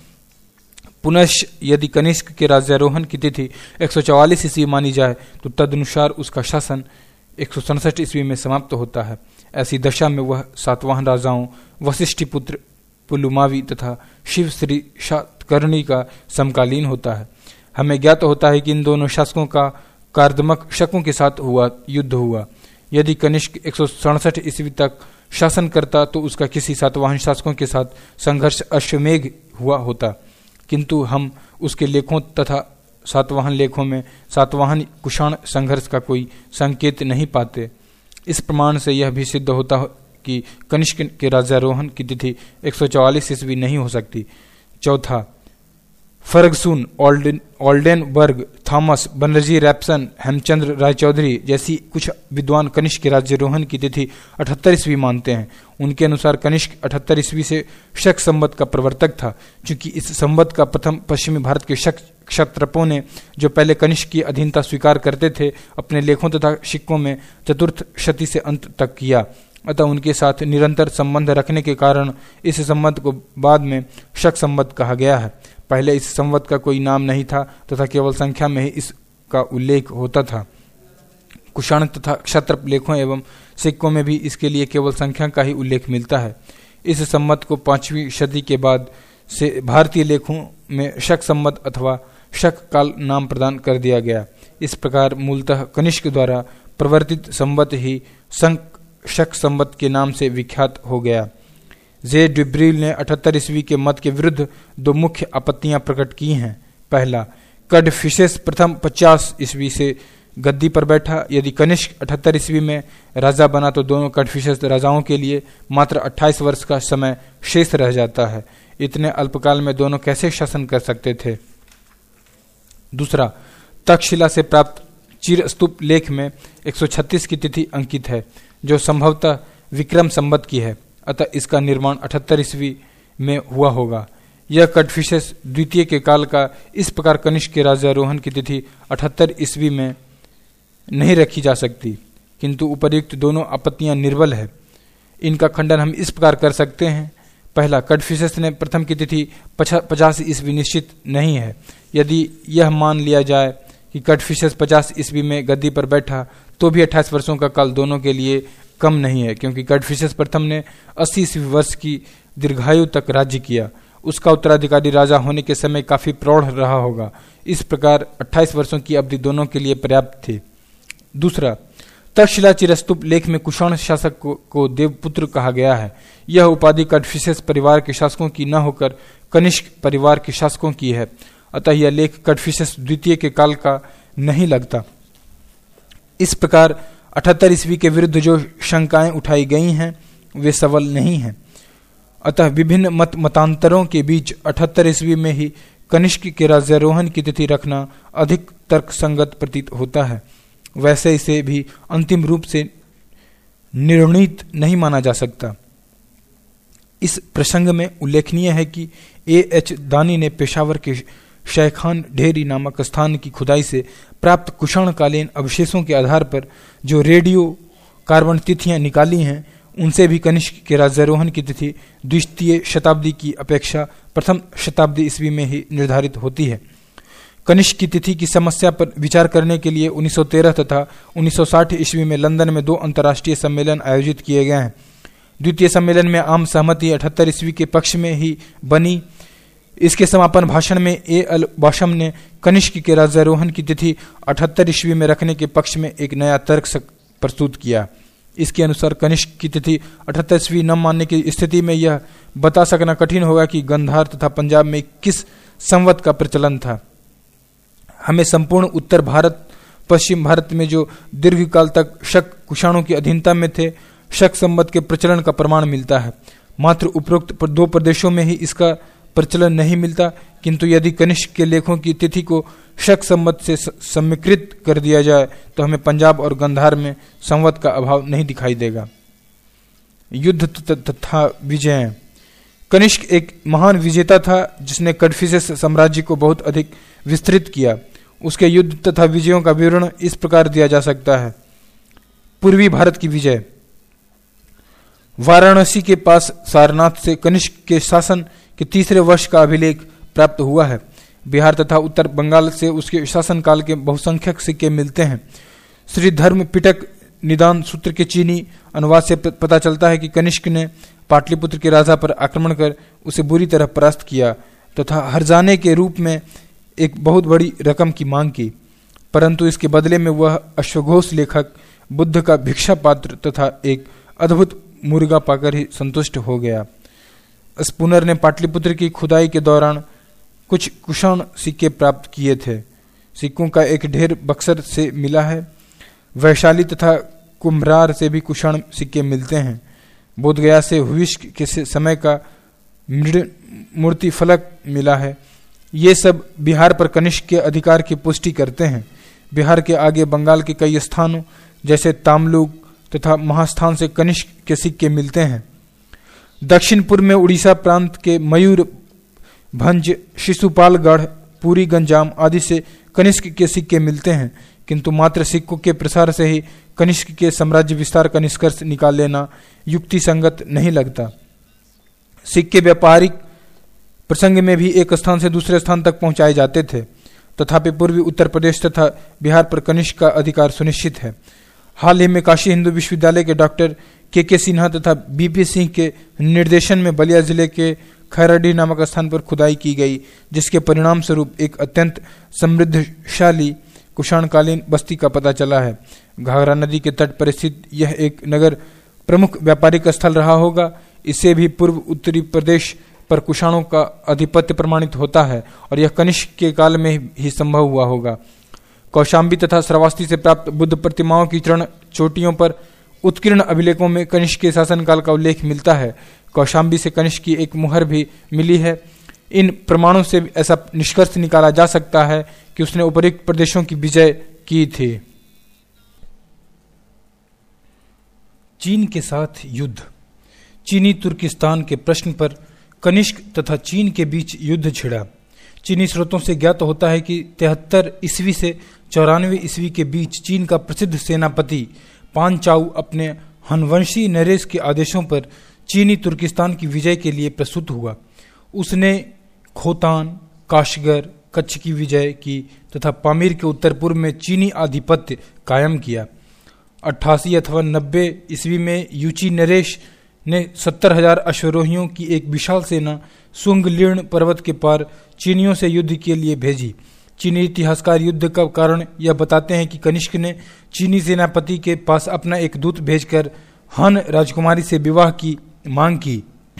पुनश्च यदि कनिष्क के राज्यारोहण की तिथि एक सौ चौवालीस ईस्वी मानी जाए तो तदनुसार उसका शासन एक सौ सड़सठ ईस्वी में समाप्त होता है। ऐसी दशा में वह सातवाहन राजाओं वशिष्ठिपुत्र पुलुमावी तथा शिव श्री शातकर्णी का समकालीन होता है। हमें ज्ञात होता है कि इन दोनों शासकों का कार्दमक शकों के साथ हुआ युद्ध हुआ। यदि कनिष्क एक सौ सड़सठ ईस्वी तक शासन करता तो उसका किसी सातवाहन शासकों के साथ संघर्ष अश्वमेघ हुआ होता, किंतु हम उसके लेखों तथा सातवाहन लेखों में सातवाहन कुषाण संघर्ष का कोई संकेत नहीं पाते। इस प्रमाण से यह भी सिद्ध होता है कि कनिष्क के राज्यारोहण की तिथि एक सौ चौवालीस ईस्वी नहीं हो सकती। चौथा, Fergusson, Olden Oldenberg, Thomas, Banerjee Rapson, Hemchandra Raychaudhuri जैसी कुछ विद्वान कनिष्क के राज्यारोहण की तिथि अठहत्तर ईस्वी मानते हैं। उनके अनुसार कनिष्क अठहत्तर ईस्वी से शक संवत का प्रवर्तक था। चूंकि इस संवत का प्रथम पश्चिमी भारत के शक क्षत्रपों ने, जो पहले कनिष्क की अधीनता स्वीकार करते थे, अपने लेखों तथा सिक्कों में चतुर्थ शती से अंत तक किया। अतः उनके साथ निरंतर संबंध रखने के कारण इस संवत को बाद में शक संवत कहा गया है। पहले इस संवत का कोई नाम नहीं था तथा केवल संख्या में ही इसका उल्लेख होता था। कुषाण तथा क्षत्रप लेखों एवं सिक्कों में भी इसके लिए केवल संख्या का ही उल्लेख मिलता है। इस संवत को पांचवी सदी के बाद से भारतीय लेखों में शक संवत अथवा शक काल नाम प्रदान कर दिया गया। इस प्रकार मूलतः कनिष्क द्वारा प्रवर्तित संवत ही संक शक संवत के नाम से विख्यात हो गया। जे ड्यूब्रिल ने अठहत्तर ईस्वी के मत के विरुद्ध दो मुख्य आपत्तियां प्रकट की हैं। पहला, कडफिसेस प्रथम पचास ईस्वी से गद्दी पर बैठा। यदि कनिष्क अठहत्तर ईस्वी में राजा बना तो दोनों कडफिसेस राजाओं के लिए मात्र अट्ठाईस वर्ष का समय शेष रह जाता है। इतने अल्पकाल में दोनों कैसे शासन कर सकते थे? दूसरा, तक्षशिला से प्राप्त चिर स्तूप लेख में एक सौ छत्तीस की तिथि अंकित है, जो संभवतः विक्रम संवत की है। अतः इसका निर्माण अठहत्तर ईस्वी में हुआ होगा। यह कडफिसेस द्वितीय के काल का इस प्रकार कनिष्क के राज्यारोहण की तिथि अठहत्तर ईस्वी में नहीं रखी जा सकती, किंतु उपर्युक्त दोनों आपत्तियां निर्बल है। इनका खंडन हम इस प्रकार कर सकते हैं। पहला, कडफिसेस ने प्रथम की तिथि पचास ईस्वी निश्चित नहीं है। यदि यह मान लिया जाए कि कडफिसेस पचास ईस्वी में गद्दी पर बैठा तो भी अट्ठाईस वर्षों का काल दोनों के लिए कम नहीं है, क्योंकि कडफिसेस प्रथम ने अस्सी ईस्वी वर्ष की दीर्घायु तक राज्य किया। उसका उत्तराधिकारी राजा होने के समय काफी प्रौढ़ रहा होगा। इस प्रकार अट्ठाईस वर्षों की अवधि दोनों के लिए पर्याप्त थी। दूसरा, तक्षशिला चिरस्तूप लेख में कुषाण शासक को, को देवपुत्र कहा गया है। यह उपाधि कड़फिसेस परिवार के शासकों की न होकर कनिष्क परिवार के शासकों की है, अतः यह लेख कड़फिसेस द्वितीय के काल का नहीं लगता। इस प्रकार अठहत्तर ईस्वी के विरुद्ध जो शंकाएं उठाई गई हैं वे सबल नहीं हैं। अतः विभिन्न मत मतांतरों के बीच अठहत्तर ईस्वी में ही कनिष्क के राज्यारोहण की तिथि रखना अधिक तर्कसंगत प्रतीत होता है। वैसे इसे भी अंतिम रूप से निर्णीत नहीं माना जा सकता। इस प्रसंग में उल्लेखनीय है कि ए एच दानी ने पेशावर के शेखान ढेरी नामक स्थान की खुदाई से प्राप्त कुषाणकालीन अवशेषों के आधार पर जो रेडियो कार्बन तिथियां निकाली हैं, उनसे भी कनिष्क के राज्यारोहण की तिथि द्वितीय शताब्दी की अपेक्षा प्रथम शताब्दी ईस्वी में ही निर्धारित होती है। कनिष्क की तिथि की समस्या पर विचार करने के लिए उन्नीस सौ तेरह तथा उन्नीस सौ साठ ईस्वी में लंदन में दो अंतर्राष्ट्रीय सम्मेलन आयोजित किए गए हैं। द्वितीय सम्मेलन में आम सहमति अठहत्तर ईस्वी के पक्ष में ही बनी। इसके समापन भाषण में ए अल बाशम ने कनिष्क के राज्यारोहण की तिथि अठहत्तर ईस्वी में रखने के पक्ष में एक नया तर्क प्रस्तुत किया। इसके अनुसार कनिष्क की तिथि अठहत्तर ईस्वी न मानने की स्थिति में यह बता सकना कठिन होगा कि गंधार तथा पंजाब में किस संवत का प्रचलन था। हमें संपूर्ण उत्तर भारत, पश्चिम भारत में जो दीर्घकाल तक शक कुषाणों की अधीनता में थे, शक संवत के प्रचलन का प्रमाण मिलता है। मात्र उपरोक्त दो प्रदेशों में ही इसका प्रचलन नहीं मिलता, किंतु यदि कनिष्क के लेखों की तिथि को शक संवत से समीकृत कर दिया जाए तो हमें पंजाब और गंधार में संवत का अभाव नहीं दिखाई देगा। युद्ध तथा विजय। कनिष्क एक महान विजेता था जिसने कड़फिसेस साम्राज्य को बहुत अधिक विस्तृत किया। उसके युद्ध तथा विजयों का विवरण इस प्रकार दिया जा सकता है। पूर्वी भारत की विजय। वाराणसी के पास सारनाथ से कनिष्क के शासन के तीसरे वर्ष का अभिलेख प्राप्त हुआ है। बिहार तथा उत्तर बंगाल से उसके शासनकाल के बहुसंख्यक सिक्के मिलते हैं। श्री धर्म पिटक निदान सूत्र के चीनी अनुवाद से पता चलता है कि कनिष्क ने पाटलिपुत्र के राजा पर आक्रमण कर उसे बुरी तरह परास्त किया तथा हर्जाने के रूप में एक बहुत बड़ी रकम की मांग की, परंतु इसके बदले में वह अश्वघोष लेखक बुद्ध का भिक्षा पात्र तथा एक अद्भुत मुर्गा पाकर ही संतुष्ट हो गया। स्पूनर ने पाटलिपुत्र की खुदाई के दौरान कुछ कुषाण सिक्के प्राप्त किए थे। सिक्कों का एक ढेर बक्सर से मिला है। वैशाली तथा कुम्भरार से भी कुषाण सिक्के मिलते हैं। बोधगया से हुइस्क के समय का मूर्ति फलक मिला है। ये सब बिहार पर कनिष्क के अधिकार की पुष्टि करते हैं। बिहार के आगे बंगाल के कई स्थानों जैसे तामलुक तथा महास्थान से कनिष्क के सिक्के मिलते हैं। दक्षिण पूर्व में उड़ीसा प्रांत के मयूर भंज, शिशुपालगढ़, पूरी गंजाम आदि से कनिष्क के सिक्के मिलते हैं, किंतु मात्र सिक्कों के प्रसार से ही कनिष्क के साम्राज्य विस्तार का निष्कर्ष निकाल लेना युक्ति संगत नहीं लगता। सिक्के व्यापारिक प्रसंग में भी एक स्थान से दूसरे स्थान तक पहुंचाए जाते थे, तथापि पूर्वी उत्तर प्रदेश तथा बिहार पर कनिष्क का अधिकार सुनिश्चित है। हाल ही में काशी हिंदू विश्वविद्यालय के डॉक्टर के के सिन्हा तथा बीपी सिंह के निर्देशन में बलिया जिले के खैराडीह नामक स्थान पर खुदाई की गई, जिसके परिणाम स्वरूप एक अत्यंत समृद्धशाली कुषाणकालीन बस्ती का पता चला है। घाघरा नदी के तट पर स्थित यह एक नगर प्रमुख व्यापारिक स्थल रहा होगा। इससे भी पूर्व उत्तरी प्रदेश पर कुषाणों का आधिपत्य प्रमाणित होता है और यह कनिष्क के काल में ही संभव हुआ होगा। कौशाम्बी तथा श्रावस्ती से प्राप्त बुद्ध प्रतिमाओं की चरण चोटियों पर उत्कीर्ण अभिलेखों में कनिष्क के शासनकाल का उल्लेख मिलता है। कौशाम्बी से कनिष्क की एक मुहर भी मिली है। इन प्रमाणों से ऐसा निष्कर्ष निकाला जा सकता है कि उसने उपरोक्त प्रदेशों की विजय की थी। चीन के साथ युद्ध। चीनी तुर्किस्तान के प्रश्न पर कनिष्क तथा चीन के बीच युद्ध छिड़ा। चीनी स्रोतों से ज्ञात होता है कि तिहत्तर ईस्वी से चौरानवे ईस्वी के बीच चीन का प्रसिद्ध सेनापति पांचाऊ अपने हनवंशी नरेश के आदेशों पर चीनी तुर्किस्तान की विजय के लिए प्रस्तुत हुआ। उसने खोतान, काशगर, कच्छ की विजय की तथा पामीर के उत्तर पूर्व में चीनी आधिपत्य कायम किया। अट्ठासी अथवा नब्बे ईस्वी में यूची नरेश ने सत्तर हजार अश्वरोहियों की एक विशाल सेना सुंगलीर्ण पर्वत के पार चीनियों से युद्ध के लिए भेजी। चीनी इतिहासकार युद्ध का कारण यह बताते हैं कि कनिष्क ने चीनी सेनापति के पास अपना एक दूत भेजकर हन राजकुमारी से विवाह की मांग की।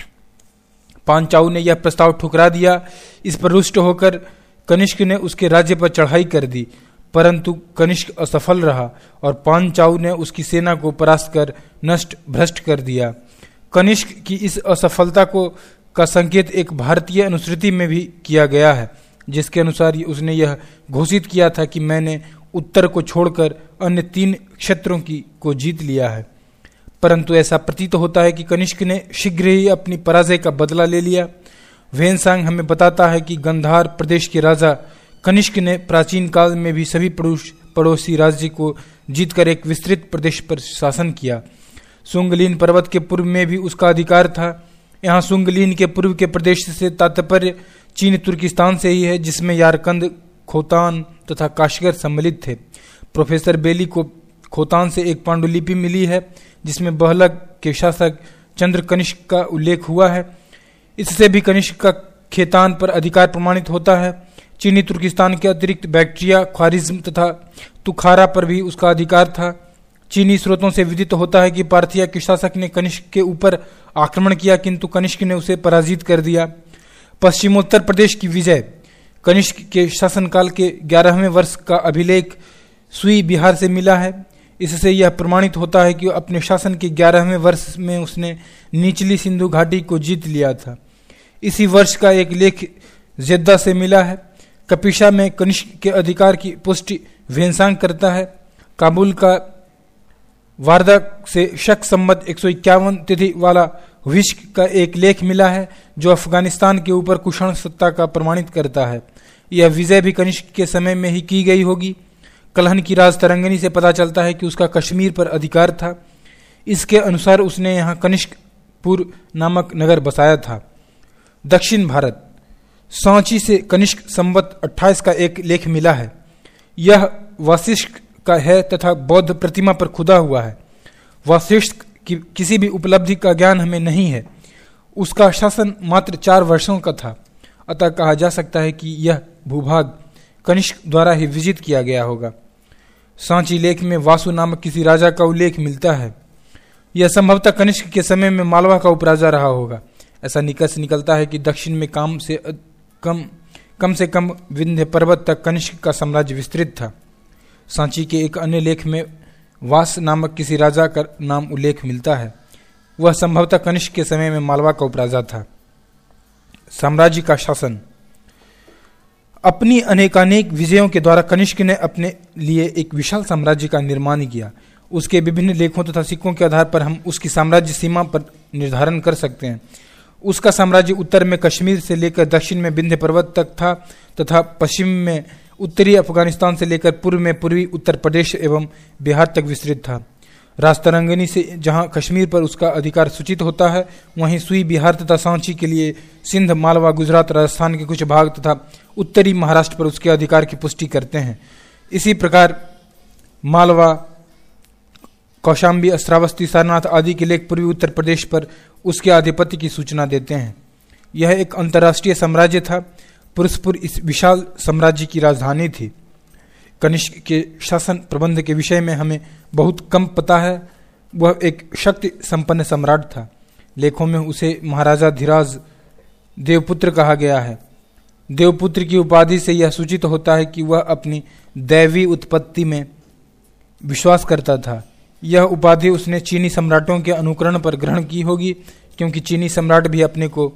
पांचाऊ ने यह प्रस्ताव ठुकरा दिया। इस पर रुष्ट होकर कनिष्क ने उसके राज्य पर चढ़ाई कर दी, परंतु कनिष्क असफल रहा और पांचाऊ ने उसकी सेना को परास्त कर नष्ट भ्रष्ट कर दिया। कनिष्क की इस असफलता को का संकेत एक भारतीय अनुश्रुति में भी किया गया है, जिसके अनुसार उसने यह घोषित किया था कि मैंने उत्तर को छोड़कर अन्य तीन क्षेत्रों की को जीत लिया है। परंतु ऐसा प्रतीत होता है कि कनिष्क ने शीघ्र ही अपनी पराजय का बदला ले लिया। वेनसांग हमें बताता है कि गंधार प्रदेश के राजा कनिष्क ने प्राचीन काल में भी सभी पड़ोसी राज्य को जीतकर एक विस्तृत प्रदेश पर शासन किया। सुंगलीन पर्वत के पूर्व में भी उसका अधिकार था। यहाँ सुंगलीन के पूर्व के प्रदेश से तात्पर्य चीन तुर्किस्तान से ही है, जिसमें यारकंद, खोतान तथा काशगर सम्मिलित थे। प्रोफेसर बेली को खोतान से एक पांडुलिपि मिली है जिसमें बहलग के शासक चंद्र कनिष्क का उल्लेख हुआ है। इससे भी कनिष्क का खेतान पर अधिकार प्रमाणित होता है। चीनी तुर्किस्तान के अतिरिक्त बैक्ट्रिया, ख्वारिज्म तथा तुखारा पर भी उसका अधिकार था। चीनी स्रोतों से विदित होता है कि पार्थिया के शासक ने कनिष्क के ऊपर आक्रमण किया, किंतु कनिष्क ने उसे पराजित कर दिया। पश्चिमोत्तर प्रदेश की विजय कनिष्क के शासनकाल के ग्यारहवें वर्ष का अभिलेख सुई बिहार से मिला है। इससे यह प्रमाणित होता है कि अपने शासन के ग्यारहवें वर्ष में उसने निचली सिंधु घाटी को जीत लिया था। इसी वर्ष का एक लेख जेद्दा से मिला है। कपिशा में कनिष्क के अधिकार की पुष्टि वेनसांग करता है। काबुल का वारदा से शक संबत एक सौ इक्यावन तिथि वाला विश्क का एक लेख मिला है जो अफगानिस्तान के ऊपर कुषाण सत्ता का प्रमाणित करता है। यह विजय भी कनिष्क के समय में ही की गई होगी। कलहन की राज तरंगनी से पता चलता है कि उसका कश्मीर पर अधिकार था। इसके अनुसार उसने यहाँ कनिष्कपुर नामक नगर बसाया था। दक्षिण भारत सांची से कनिष्क संबत अट्ठाईस का एक लेख मिला है। यह वशिष्ठ का है तथा बौद्ध प्रतिमा पर खुदा हुआ है। वशिष्ठ की किसी भी उपलब्धि का ज्ञान हमें नहीं है। उसका शासन मात्र चार वर्षों का था, अतः कहा जा सकता है कि यह भूभाग कनिष्क द्वारा ही विजित किया गया होगा। सांची लेख में वासु नामक किसी राजा का उल्लेख मिलता है। यह संभवतः कनिष्क के समय में मालवा का उपराजा रहा होगा। ऐसा निकष निकलता है कि दक्षिण में काम से कम कम से कम विंध्य पर्वत तक कनिष्क का साम्राज्य विस्तृत था। सांची के एक अन्य लेख में वास नामक किसी राजा का नाम उल्लेख मिलता है। वह संभवतः कनिष्क के समय में मालवा का उपराजा था। साम्राज्य का शासन अपनी अनेकानेक विजयों के द्वारा कनिष्क ने अपने लिए एक विशाल साम्राज्य का निर्माण किया। उसके विभिन्न लेखों तथा सिक्कों के आधार पर हम उसकी साम्राज्य सीमा पर निर्धारण कर सकते हैं। उसका साम्राज्य उत्तर में कश्मीर से लेकर दक्षिण में विंध्य पर्वत तक था तथा पश्चिम में उत्तरी अफगानिस्तान से लेकर पूर्व में पूर्वी उत्तर प्रदेश एवं बिहार तक विस्तृत था। राजतरंगिनी से जहां कश्मीर पर उसका अधिकार सूचित होता है, वहीं सुई बिहार तथा सांची के लिए सिंध, मालवा, गुजरात, राजस्थान के कुछ भाग तथा उत्तरी महाराष्ट्र पर उसके अधिकार की पुष्टि करते हैं। इसी प्रकार मालवा, कौशाम्बी, अस्त्रावस्ती, सारनाथ आदि के लेख पूर्वी उत्तर प्रदेश पर उसके आधिपत्य की सूचना देते हैं। यह एक अंतर्राष्ट्रीय साम्राज्य था। पुरुषपुर इस विशाल साम्राज्य की राजधानी थी। कनिष्क के शासन प्रबंध के विषय में हमें बहुत कम पता है। वह एक शक्ति संपन्न सम्राट था। लेखों में उसे महाराजा धीराज देवपुत्र कहा गया है। देवपुत्र की उपाधि से यह सूचित होता है कि वह अपनी दैवी उत्पत्ति में विश्वास करता था। यह उपाधि उसने चीनी सम्राटों के अनुकरण पर ग्रहण की होगी, क्योंकि चीनी सम्राट भी अपने को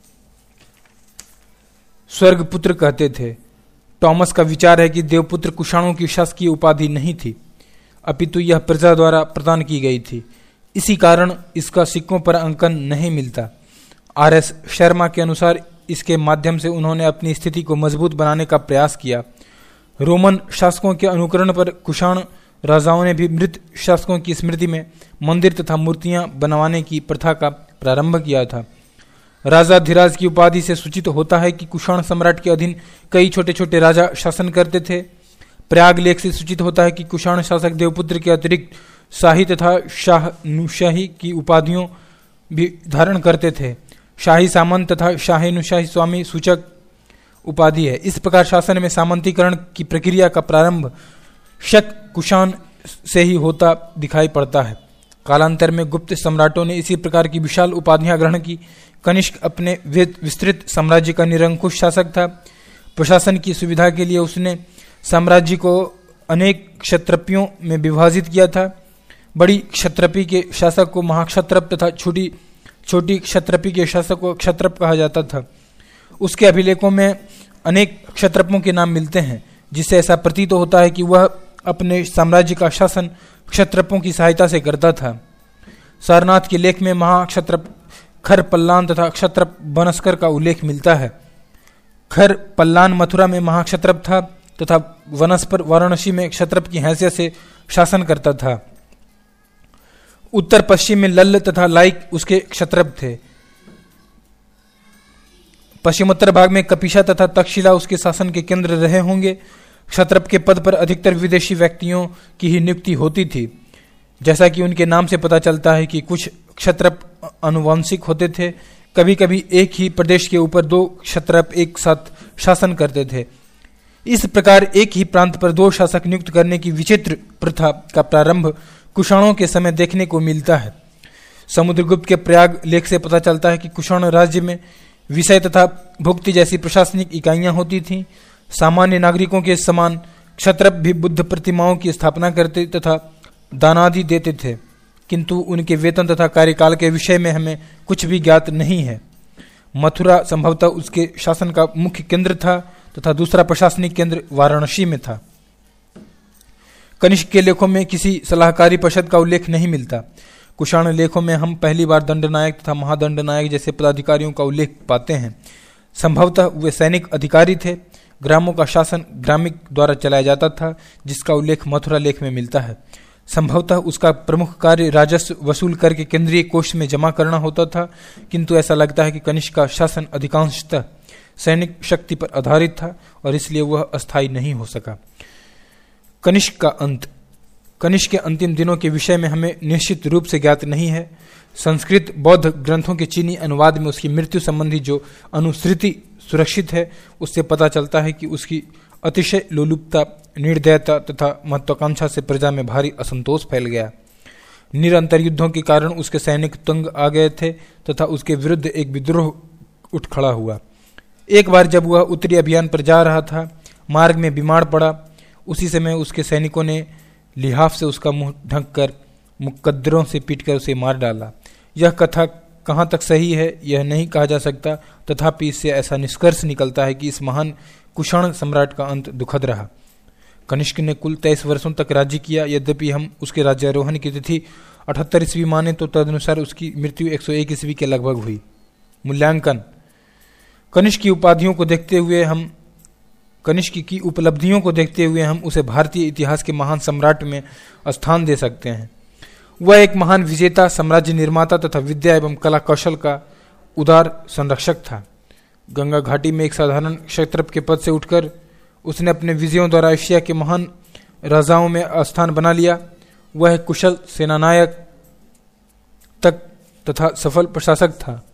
स्वर्गपुत्र कहते थे। टॉमस का विचार है कि देवपुत्र कुषाणों की शासकीय उपाधि नहीं थी, अपितु यह प्रजा द्वारा प्रदान की गई थी। इसी कारण इसका सिक्कों पर अंकन नहीं मिलता। आर एस शर्मा के अनुसार इसके माध्यम से उन्होंने अपनी स्थिति को मजबूत बनाने का प्रयास किया। रोमन शासकों के अनुकरण पर कुषाण राजाओं ने भी मृत शासकों की स्मृति में मंदिर तथा मूर्तियां बनवाने की प्रथा का प्रारंभ किया था। राजा धीराज की उपाधि से सूचित होता है कि कुषाण सम्राट के अधीन कई छोटे छोटे राजा शासन करते थे। प्रयाग लेख से सूचित होता है कि कुषाण शासक देवपुत्र के अतिरिक्त शाही तथा शाह नुशाही की उपाधियों भी धारण करते थे। शाही सामंत तथा शाहीनुशाही स्वामी सूचक उपाधि है। इस प्रकार शासन में सामंतीकरण की प्रक्रिया का प्रारंभ शक कुषाण से ही होता दिखाई पड़ता है। कालांतर में गुप्त सम्राटों ने इसी प्रकार की विशाल उपाधियां ग्रहण की। कनिष्क अपने विस्तृत साम्राज्य का निरंकुश शासक था। प्रशासन की सुविधा के लिए उसने साम्राज्य को अनेक क्षत्रपियों में विभाजित किया था। बड़ी क्षत्रपी के शासक को महाक्षत्रप तथा छोटी छोटी क्षत्रपी के शासक को क्षत्रप कहा जाता था। उसके अभिलेखों में अनेक क्षत्रपों के नाम मिलते हैं, जिससे ऐसा प्रतीत होता है कि वह अपने साम्राज्य का शासन क्षत्रपों की सहायता से करता था। सारनाथ के लेख में महाक्षत्रप खर पल्लान तथा क्षत्रप बनस्कर का उल्लेख मिलता है। खर पल्लान मथुरा में महाक्षत्रप था तथा वनस्पर वाराणसी में क्षत्रप की हैसियत से शासन करता था। उत्तर पश्चिम में लल्ल तथा लाइक उसके क्षत्रप थे। पश्चिमोत्तर भाग में कपिशा तथा तक्षशिला उसके शासन के केंद्र रहे होंगे। क्षत्रप के पद पर अधिकतर विदेशी व्यक्तियों की ही नियुक्ति होती थी। जैसा कि उनके नाम से पता चलता है कि कुछ क्षत्रप अनुवांशिक होते थे। कभी कभी एक ही प्रदेश के ऊपर दो क्षत्रप एक साथ शासन करते थे। इस प्रकार एक ही प्रांत पर दो शासक नियुक्त करने की विचित्र प्रथा का प्रारंभ कुषाणों के समय देखने को मिलता है। समुद्रगुप्त के प्रयाग लेख से पता चलता है कि कुषाण राज्य में विषय तथा भुक्ति जैसी प्रशासनिक इकाइयां होती थीं। सामान्य नागरिकों के समान क्षत्रप भी बुद्ध प्रतिमाओं की स्थापना करते तथा दानादि देते थे, किंतु उनके वेतन तथा कार्यकाल के विषय में हमें कुछ भी ज्ञात नहीं है। मथुरा संभवतः उसके शासन का मुख्य केंद्र था तथा दूसरा प्रशासनिक केंद्र वाराणसी में था। कनिष्क के लेखों में किसी सलाहकारी परिषद का उल्लेख नहीं मिलता। कुषाण लेखों में हम पहली बार दंडनायक तथा महादंडनायक जैसे पदाधिकारियों का उल्लेख पाते हैं। संभवतः वे सैनिक अधिकारी थे। ग्रामों का शासन ग्रामिक द्वारा चलाया जाता था, जिसका उल्लेख मथुरा लेख में मिलता है। संभवतः उसका प्रमुख कार्य राजस्व वसूल करके केंद्रीय कोष में जमा करना होता था, किंतु ऐसा लगता है कि कनिष्क का शासन अधिकांशतः सैनिक शक्ति पर आधारित था और इसलिए वह अस्थायी नहीं हो सका। कनिष्क का अंत। कनिष्क के अंतिम दिनों के विषय में हमें निश्चित रूप से ज्ञात नहीं है। संस्कृत बौद्ध ग्रंथों के चीनी अनुवाद में उसकी मृत्यु संबंधी जो अनुश्रुति सुरक्षित है, उससे पता चलता है कि उसकी अतिशय लोलुपता, निर्दयता तथा महत्वाकांक्षा से प्रजा में भारी असंतोष फैल गया। निरंतर युद्धों के कारण उसके सैनिक तंग आ गए थे तथा उसके विरुद्ध एक विद्रोह उठ खड़ा हुआ। एक बार जब वह उत्तरी अभियान पर जा रहा था, मार्ग में बीमार पड़ा। उसी समय उसके सैनिकों ने लिहाफ से उसका मुंह ढककर मुकद्दरों से पीटकर उसे मार डाला। यह कथा कहाँ तक सही है यह नहीं कहा जा सकता, तथापि इससे ऐसा निष्कर्ष निकलता है कि इस महान कुषाण सम्राट का अंत दुखद रहा। कनिष्क ने कुल तेईस वर्षों तक राज्य किया। यद्यपि हम उसके राज्यारोहण की तिथि अठहत्तर ईस्वी माने तो तदनुसार उसकी मृत्यु एक सौ एक ईस्वी के लगभग हुई। मूल्यांकन। कनिष्क की उपाधियों को देखते हुए हम कनिष्क की उपलब्धियों को देखते हुए हम उसे भारतीय इतिहास के महान सम्राट में स्थान दे सकते हैं। वह एक महान विजेता, साम्राज्य निर्माता तथा विद्या एवं कला कौशल का उदार संरक्षक था। गंगा घाटी में एक साधारण क्षत्रप के पद से उठकर उसने अपने विजयों द्वारा एशिया के महान राजाओं में स्थान बना लिया। वह एक कुशल सेनानायक तक तथा सफल प्रशासक था।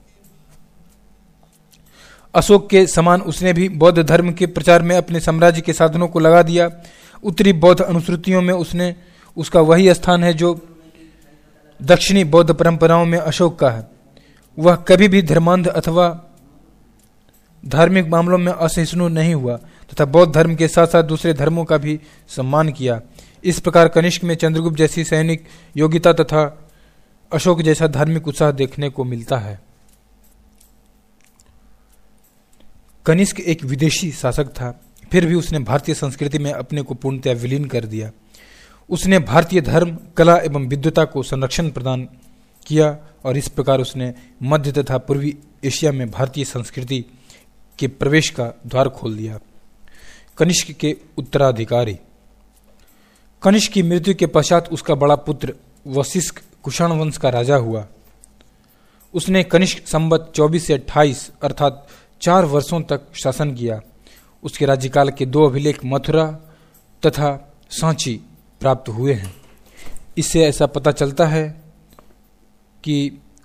अशोक के समान उसने भी बौद्ध धर्म के प्रचार में अपने साम्राज्य के साधनों को लगा दिया। उत्तरी बौद्ध अनुश्रुतियों में उसने उसका वही स्थान है जो दक्षिणी बौद्ध परंपराओं में अशोक का है। वह कभी भी धर्मांध अथवा धार्मिक मामलों में असहिष्णु नहीं हुआ तथा बौद्ध धर्म के साथ साथ दूसरे धर्मों का भी सम्मान किया। इस प्रकार कनिष्क में चंद्रगुप्त जैसी सैनिक योग्यता तथा अशोक जैसा धार्मिक उत्साह देखने को मिलता है। कनिष्क एक विदेशी शासक था, फिर भी उसने भारतीय संस्कृति में अपने को पूर्णतया विलीन कर दिया। उसने भारतीय धर्म, कला एवं विद्वता को संरक्षण प्रदान किया और इस प्रकार उसने मध्य तथा पूर्वी एशिया में भारतीय संस्कृति के प्रवेश का द्वार खोल दिया। कनिष्क के उत्तराधिकारी। कनिष्क की मृत्यु के पश्चात उसका बड़ा पुत्र वशिष्ठ कुषाण वंश का राजा हुआ। उसने कनिष्क संवत चौबीस से अट्ठाईस अर्थात चार वर्षों तक शासन किया। उसके राज्यकाल के दो अभिलेख मथुरा तथा सांची प्राप्त हुए हैं। इससे ऐसा पता चलता है कि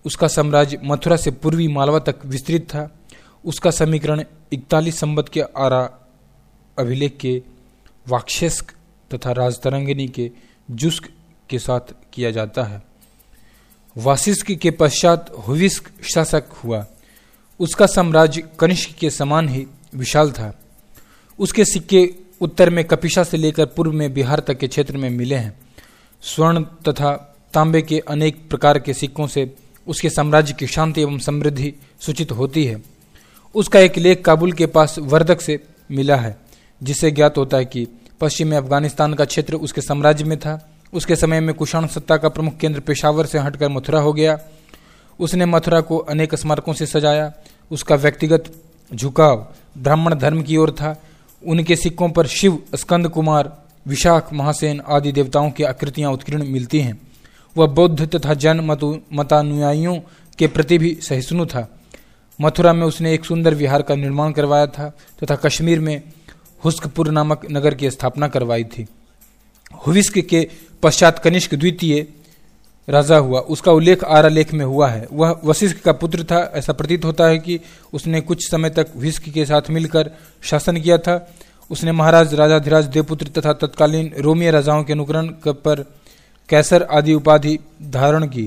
उसका साम्राज्य मथुरा से पूर्वी मालवा तक विस्तृत था। उसका समीकरण इकतालीस संबत के आरा अभिलेख के वाक्षेस्क तथा राजतरंगिनी के जुस्क के साथ किया जाता है। वासिष्क के पश्चात हुविस्क शासक हुआ। उसका साम्राज्य कनिष्क के समान ही विशाल था। उसके सिक्के उत्तर में कपिशा से लेकर पूर्व में बिहार तक के क्षेत्र में मिले हैं। स्वर्ण तथा तांबे के अनेक प्रकार के सिक्कों से उसके साम्राज्य की शांति एवं समृद्धि सूचित होती है। उसका एक लेख काबुल के पास वर्दक से मिला है, जिससे ज्ञात होता है कि पश्चिमी अफगानिस्तान का क्षेत्र उसके साम्राज्य में था। उसके समय में कुषाण सत्ता का प्रमुख केंद्र पेशावर से हटकर मथुरा हो गया। उसने मथुरा को अनेक स्मारकों से सजाया। उसका व्यक्तिगत झुकाव ब्राह्मण धर्म की ओर था। उनके सिक्कों पर शिव, स्कंद कुमार, विशाख, महासेन आदि देवताओं की आकृतियां उत्कीर्ण मिलती हैं। वह बौद्ध तथा जैन मतानुयायियों के प्रति भी सहिष्णु था। मथुरा में उसने एक सुंदर विहार का निर्माण करवाया था तथा कश्मीर में हुस्कपुर नामक नगर की स्थापना करवाई थी। हुविस्क के पश्चात कनिष्क द्वितीय राजा हुआ। उसका उल्लेख आरा लेख में हुआ है। वह वशिष्ठ का पुत्र था। ऐसा प्रतीत होता है कि उसने कुछ समय तक हुविस्क के साथ मिलकर शासन किया था। उसने महाराज, राजाधिराज, देवपुत्र तथा तत्कालीन रोमीय राजाओं के अनुकरण पर कैसर आदि उपाधि धारण की।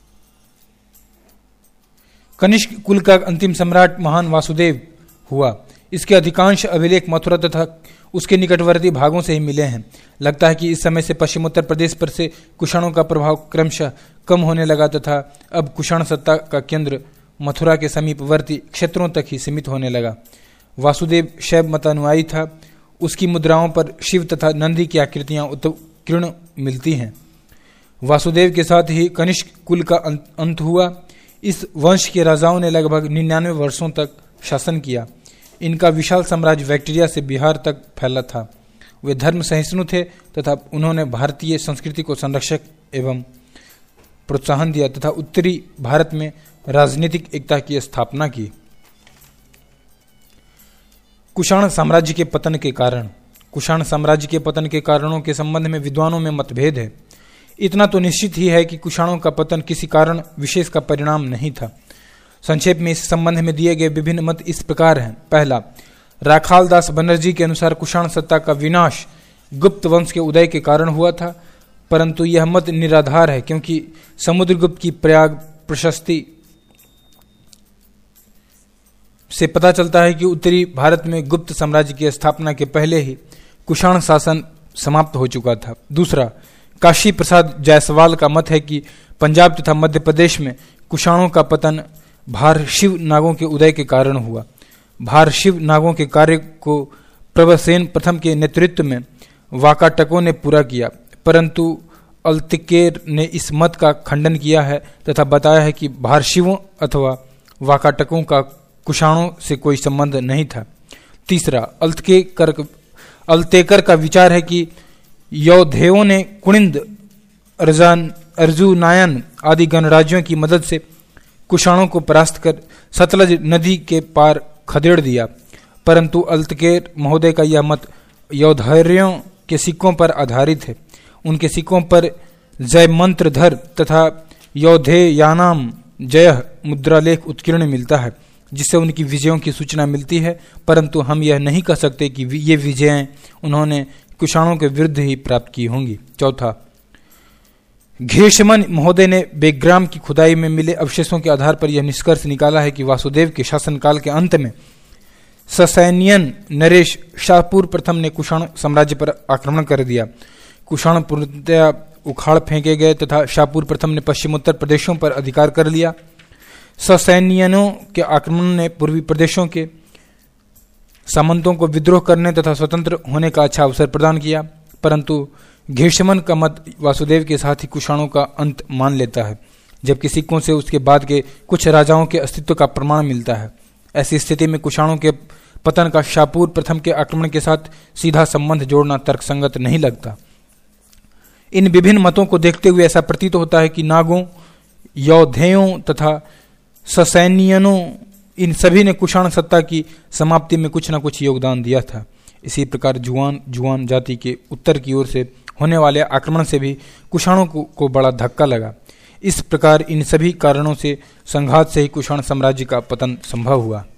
कनिष्क कुल का अंतिम सम्राट महान वासुदेव हुआ। इसके अधिकांश अभिलेख मथुरा तथा उसके निकटवर्ती भागों से ही मिले हैं। लगता है कि इस समय से पश्चिमोत्तर प्रदेश पर से कुषाणों का प्रभाव क्रमशः कम होने लगा तथा अब कुषाण सत्ता का केंद्र मथुरा के समीपवर्ती क्षेत्रों तक ही सीमित होने लगा। वासुदेव शैव मतानुयायी था। उसकी मुद्राओं पर शिव तथा नंदी की आकृतियां उत्कीर्ण मिलती हैं। वासुदेव के साथ ही कनिष्क कुल का अंत हुआ। इस वंश के राजाओं ने लगभग निन्यानवे वर्षों तक शासन किया। इनका विशाल साम्राज्य बैक्टीरिया से बिहार तक फैला था। वे धर्म सहिष्णु थे तथा उन्होंने भारतीय संस्कृति को संरक्षक एवं प्रोत्साहन दिया तथा उत्तरी भारत में राजनीतिक एकता की स्थापना की। कुषाण साम्राज्य के पतन के कारण। कुषाण साम्राज्य के पतन के कारणों के संबंध में विद्वानों में मतभेद है। इतना तो निश्चित ही है कि कुषाणों का पतन किसी कारण विशेष का परिणाम नहीं था। संक्षेप में इस संबंध में दिए गए विभिन्न मत इस प्रकार हैं। पहला, राखाल दास बनर्जी के अनुसार कुषाण सत्ता का विनाश गुप्त वंश के उदय के कारण हुआ था, परंतु यह मत निराधार है, क्योंकि समुद्रगुप्त की प्रयाग प्रशस्ति से पता चलता है कि उत्तरी भारत में गुप्त साम्राज्य की स्थापना के पहले ही कुषाण शासन समाप्त हो चुका था। दूसरा, काशी प्रसाद जायसवाल का मत है कि पंजाब तथा मध्य प्रदेश में कुषाणों का पतन भारशिव नागों के उदय के कारण हुआ। भारशिव नागों के कार्य को प्रभसेन प्रथम के नेतृत्व में वाकाटकों ने पूरा किया, परंतु अल्तिकेर ने इस मत का खंडन किया है तथा बताया है कि भारशिवों अथवा वाकाटकों का कुषाणों से कोई संबंध नहीं था। तीसरा, अल्तकेकर अल्तेकर का विचार है कि यौधेयों ने कुणिंद, अर्जान अर्जुनायन आदि गणराज्यों की मदद से कुषाणों को परास्त कर सतलज नदी के पार खदेड़ दिया, परंतु अल्तकेर महोदय का यह मत यौधेयों के सिक्कों पर आधारित है। उनके सिक्कों पर जय मंत्रधर तथा यौधेयानाम जय मुद्रालेख उत्कीर्ण मिलता है, जिससे उनकी विजयों की सूचना मिलती है, परंतु हम यह नहीं कह सकते कि ये विजयें उन्होंने कुषाणों के विरुद्ध ही प्राप्त की होंगी। चौथा, घेशमन महोदय ने बेग्राम की खुदाई में मिले अवशेषों के आधार पर यह निष्कर्ष निकाला है कि वासुदेव के शासनकाल के अंत में ससैनियन नरेश शाहपुर प्रथम ने कुषाण साम्राज्य पर आक्रमण कर दिया। कुषाण पूर्णतया उखाड़ फेंके गए तथा शाहपुर प्रथम ने पश्चिमोत्तर प्रदेशों पर अधिकार कर लिया। ससैनियनों के आक्रमण ने पूर्वी प्रदेशों के सामंतों को विद्रोह करने तथा स्वतंत्र होने का अच्छा अवसर प्रदान किया, परंतु घेशमन का मत वासुदेव के साथ ही कुषाणों का अंत मान लेता है, जबकि सिक्कों से उसके बाद के कुछ राजाओं के अस्तित्व का प्रमाण मिलता है। ऐसी स्थिति में कुषाणों के पतन का शाहपुर प्रथम के आक्रमण के साथ सीधा संबंध जोड़ना तर्कसंगत नहीं लगता। इन विभिन्न मतों को देखते हुए ऐसा प्रतीत होता है कि नागों, यौधेयों तथा ससैनियनों, इन सभी ने कुषाण सत्ता की समाप्ति में कुछ न कुछ योगदान दिया था। इसी प्रकार जुआन जुआन जाति के उत्तर की ओर से होने वाले आक्रमण से भी कुषाणों को, को बड़ा धक्का लगा। इस प्रकार इन सभी कारणों से संघात से ही कुषाण साम्राज्य का पतन संभव हुआ।